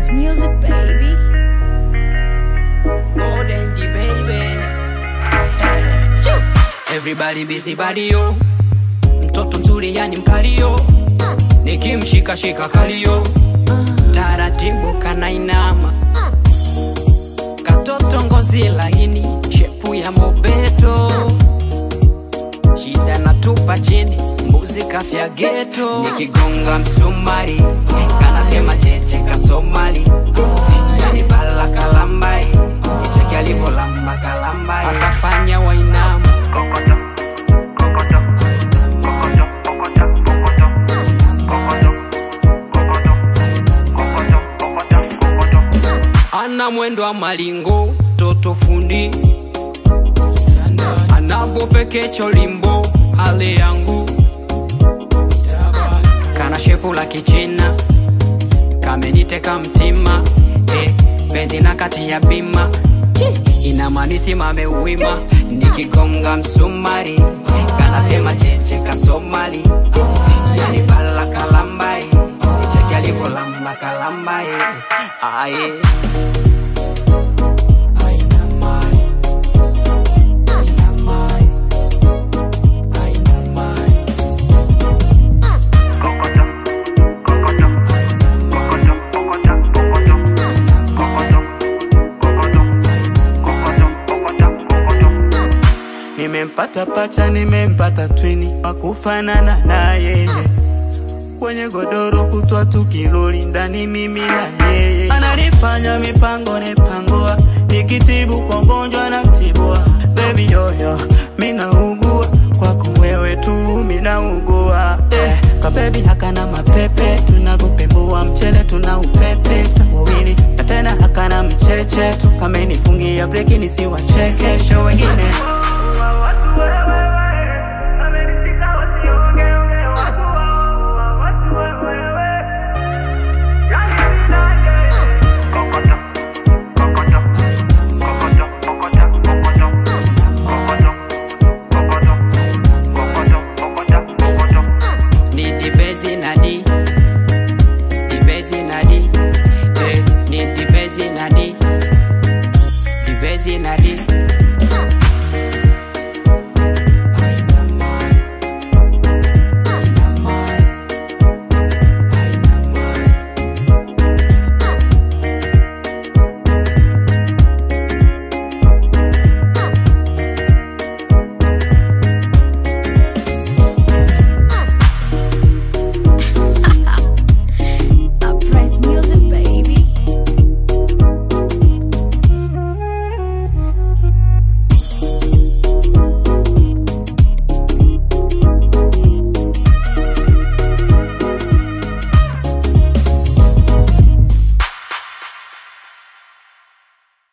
It's music, baby. Golden D, baby. Everybody busy body yo. Mtoto mzuri yani mkalio. Nikimshika shika kalio. Taratibu kanainama. Katoto ngozi laini, shepu ya mobeto. Shida natupa chini, mbuzi kafya ghetto. Nikigonga msumari, kanatema cheche kasomali. Yani bala kalambai, icheki alivo lamba kalambai. Asafanya wainama. Ana mwendo wa malingo, toto fundi. Anavo pekecho limbo, hale yangu. Kana shepu la kichina, kameniteka mtima. Penzi na kati ya bima, inamanisi mame uwima. Nikigonga msumari, kanatema cheche kasomali. Yani bala kalambai, icheki alivo lamba kalambai. Aye. Nimempata pacha, nimempata twini, wakufanana na yeye. Kwenye godoro kutwa tukiloli, ndani mimi na yeye. Ananifanya mipango nepangua, nikitibu kwa gonjwa na tibua. Baby yoyo, mina ugua, kwako wewe tu mina ugua. Kwa baby hakana mapepe, tunavupembua mchele tunaupepe. Wawili, na tena hakana mcheche, kamenifungia breki nisiwacheke show wengine. Niti bezi na di